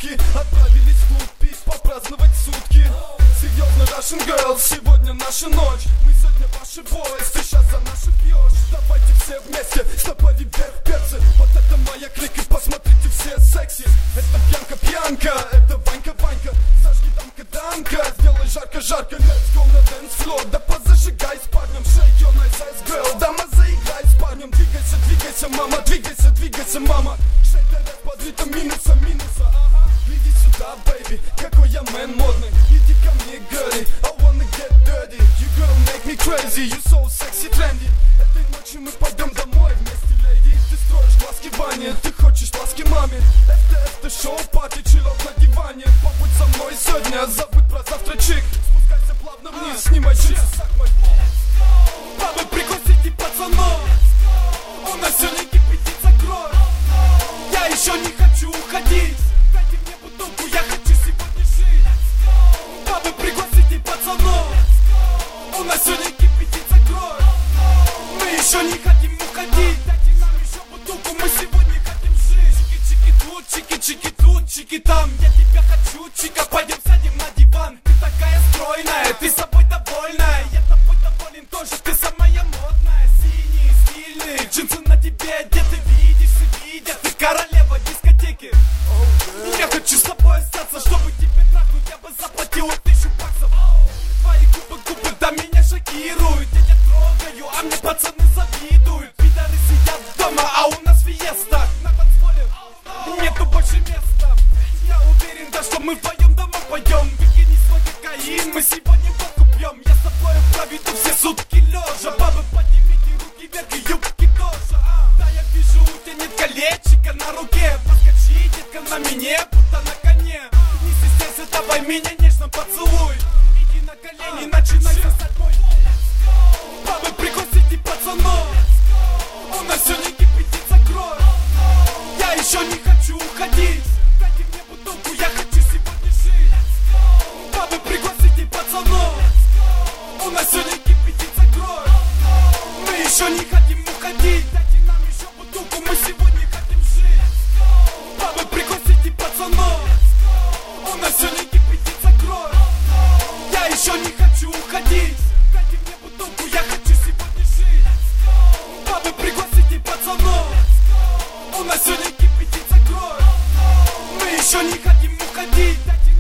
сутки. Отправились в клуб пить, попраздновать сутки. Серьезно, Russian Girl, сегодня наша ночь. Мы сегодня ваши boys, ты сейчас за наши пьешь. Давайте все вместе, стопори вверх, перцы. Вот это моя клика, посмотрите все секси. Это пьянка, это Ванька. Зажги дамка, сделай жарко. Let's go на dance floor, да позажигай с парнем. Shake your nice ass girl, дама заиграй с парнем. Двигайся, мама, двигайся, мама. Shake that ass под ритм минуса. Иди сюда, baby, какой я мэн модный. Иди ко мне, girlie, I wanna get dirty. You girl make me crazy, you so sexy, trendy. Этой ночью мы пойдем домой вместе, lady. Ты строишь глазки Ване, ты хочешь ласки маме. Это шоу, пати, чиллот на диване. Побудь со мной сегодня, забудь про завтрачик. Спускайся плавно вниз, снимай джинсы, сак мой. Бабы, пригласите пацанов. У нас сегодня кипятится кровь. Я еще не хочу уходить. Дайте мне бутылку, я хочу сегодня жить. Бабы, пригласите пацанов. У нас сегодня кипятится кровь. Мы еще не хотим уходить. Дайте нам еще бутылку, мы сегодня хотим жить. Чики тут, чики там. Я тебя хочу, чика, пойдем сядем на диван. Ты такая стройная, ты собой довольная. Я тобой доволен тоже, ты самая модная. Синие, стильные, джинсы на тебе, где ты видишь, все видят. Ты королева дискотеки. Я хочу с тобой остаться, чтобы тебе трахнуть, я бы заплатил 1000 баксов. Твои губы до меня шокируют. Я тебя трогаю, а мне пацаны завидуют. Пидоры сидят дома, а у нас фиеста. На танцполе нету больше места. Я уверен, да, что мы вдвоем дома пойдем. Выкини свой кокаин, мы сегодня водку пьем. Я с тобой проведу все сутки лежа. Бабы, поднимите руки вверх и юбки тоже. Да, я вижу, у тебя нет колечка на руке. Подскочи, детка, на меня, будто на коне. Не стесняйся, давай меня нежно поцелуй. Иди на колени, начинай сосать мой. Бабы, пригласите пацанов. У нас сегодня кипятится кровь. Я еще не хочу уходить. Дайте мне бутылку, я хочу сегодня жить. Бабы, пригласите пацанов. У нас сегодня кипятится кровь. Мы еще не хотим уходить. Дайте нам еще бутылку, мы сегодня хотим жить. Бабы, пригласите пацанов. У нас сегодня кипятится кровь. Я еще не хочу уходить. Дайте мне бутылку, я хочу сегодня жить. Бабы, пригласите пацанов. У нас сегодня кипятится кровь. Мы еще не хотим уходить.